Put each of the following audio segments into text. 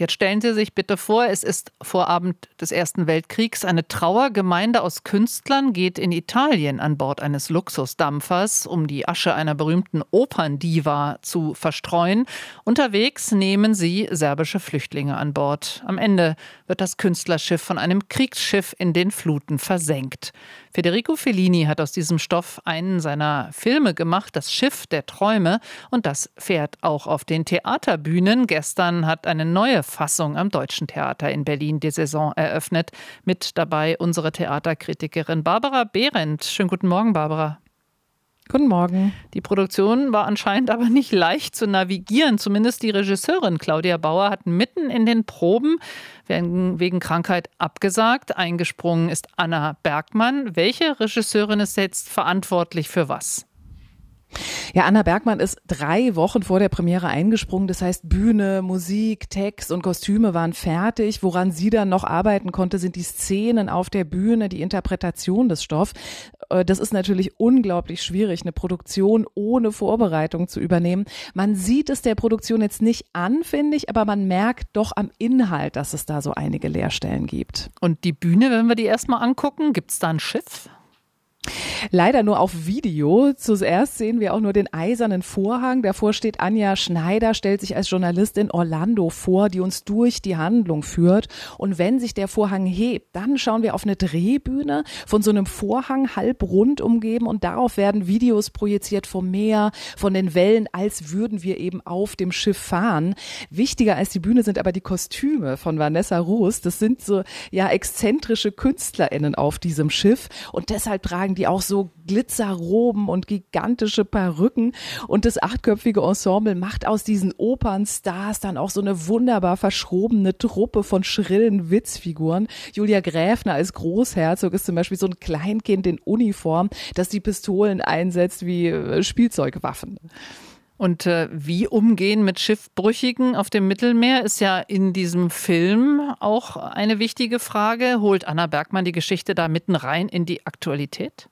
Jetzt stellen Sie sich bitte vor, es ist Vorabend des Ersten Weltkriegs. Eine Trauergemeinde aus Künstlern geht in Italien an Bord eines Luxusdampfers, um die Asche einer berühmten Operndiva zu verstreuen. Unterwegs nehmen sie serbische Flüchtlinge an Bord. Am Ende wird das Künstlerschiff von einem Kriegsschiff in den Fluten versenkt. Federico Fellini hat aus diesem Stoff einen seiner Filme gemacht, Das Schiff der Träume. Und das fährt auch auf den Theaterbühnen. Gestern hat eine neue Fassung am Deutschen Theater in Berlin die Saison eröffnet. Mit dabei unsere Theaterkritikerin Barbara Behrendt. Schönen guten Morgen, Barbara. Guten Morgen. Die Produktion war anscheinend aber nicht leicht zu navigieren. Zumindest die Regisseurin Claudia Bauer hat mitten in den Proben wegen Krankheit abgesagt. Eingesprungen ist Anna Bergmann. Welche Regisseurin ist jetzt verantwortlich für was? Ja, Anna Bergmann ist 3 Wochen vor der Premiere eingesprungen. Das heißt, Bühne, Musik, Text und Kostüme waren fertig. Woran sie dann noch arbeiten konnte, sind die Szenen auf der Bühne, die Interpretation des Stoffs. Das ist natürlich unglaublich schwierig, eine Produktion ohne Vorbereitung zu übernehmen. Man sieht es der Produktion jetzt nicht an, finde ich, aber man merkt doch am Inhalt, dass es da so einige Leerstellen gibt. Und die Bühne, wenn wir die erstmal angucken, gibt es da ein Schiff? Leider nur auf Video. Zuerst sehen wir auch nur den eisernen Vorhang. Davor steht Anja Schneider, stellt sich als Journalistin Orlando vor, die uns durch die Handlung führt. Und wenn sich der Vorhang hebt, dann schauen wir auf eine Drehbühne von so einem Vorhang halb rund umgeben und darauf werden Videos projiziert vom Meer, von den Wellen, als würden wir eben auf dem Schiff fahren. Wichtiger als die Bühne sind aber die Kostüme von Vanessa Roos. Das sind so exzentrische KünstlerInnen auf diesem Schiff und deshalb tragen die auch so Glitzerroben und gigantische Perücken und das 8-köpfige Ensemble macht aus diesen Opernstars dann auch so eine wunderbar verschrobene Truppe von schrillen Witzfiguren. Julia Gräfner als Großherzog ist zum Beispiel so ein Kleinkind in Uniform, das die Pistolen einsetzt wie Spielzeugwaffen. Und wie umgehen mit Schiffbrüchigen auf dem Mittelmeer ist ja in diesem Film auch eine wichtige Frage. Holt Anna Bergmann die Geschichte da mitten rein in die Aktualität?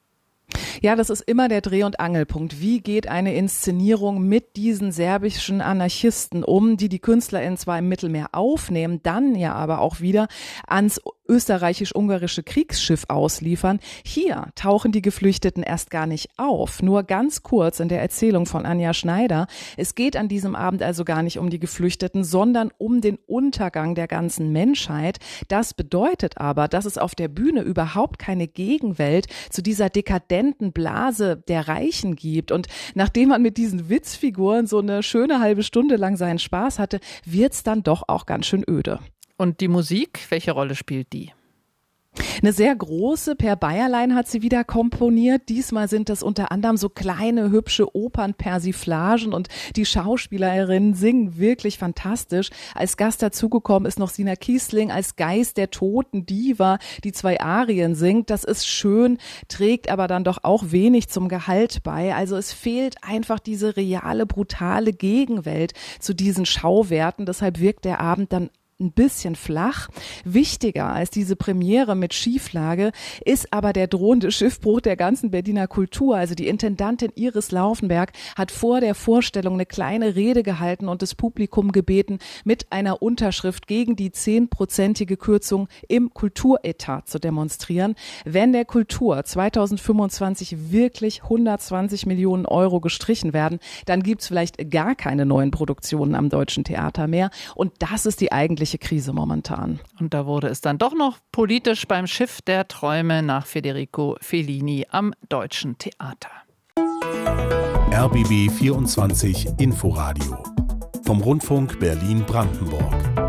Ja, das ist immer der Dreh- und Angelpunkt. Wie geht eine Inszenierung mit diesen serbischen Anarchisten um, die KünstlerInnen zwar im Mittelmeer aufnehmen, dann ja aber auch wieder ans österreichisch-ungarische Kriegsschiff ausliefern. Hier tauchen die Geflüchteten erst gar nicht auf. Nur ganz kurz in der Erzählung von Anja Schneider. Es geht an diesem Abend also gar nicht um die Geflüchteten, sondern um den Untergang der ganzen Menschheit. Das bedeutet aber, dass es auf der Bühne überhaupt keine Gegenwelt zu dieser dekadenten Blase der Reichen gibt. Und nachdem man mit diesen Witzfiguren so eine schöne halbe Stunde lang seinen Spaß hatte, wird's dann doch auch ganz schön öde. Und die Musik, welche Rolle spielt die? Eine sehr große, Per Bayerlein hat sie wieder komponiert. Diesmal sind das unter anderem so kleine, hübsche Opernpersiflagen und die Schauspielerinnen singen wirklich fantastisch. Als Gast dazugekommen ist noch Sina Kiesling als Geist der toten Diva, die 2 Arien singt. Das ist schön, trägt aber dann doch auch wenig zum Gehalt bei. Also es fehlt einfach diese reale, brutale Gegenwelt zu diesen Schauwerten. Deshalb wirkt der Abend dann ein bisschen flach. Wichtiger als diese Premiere mit Schieflage ist aber der drohende Schiffbruch der ganzen Berliner Kultur. Also die Intendantin Iris Laufenberg hat vor der Vorstellung eine kleine Rede gehalten und das Publikum gebeten, mit einer Unterschrift gegen die 10%ige Kürzung im Kulturetat zu demonstrieren. Wenn der Kultur 2025 wirklich 120 Millionen Euro gestrichen werden, dann gibt's vielleicht gar keine neuen Produktionen am Deutschen Theater mehr. Und das ist die eigentliche Krise momentan. Und da wurde es dann doch noch politisch beim Schiff der Träume nach Federico Fellini am Deutschen Theater. RBB 24 Inforadio vom Rundfunk Berlin-Brandenburg.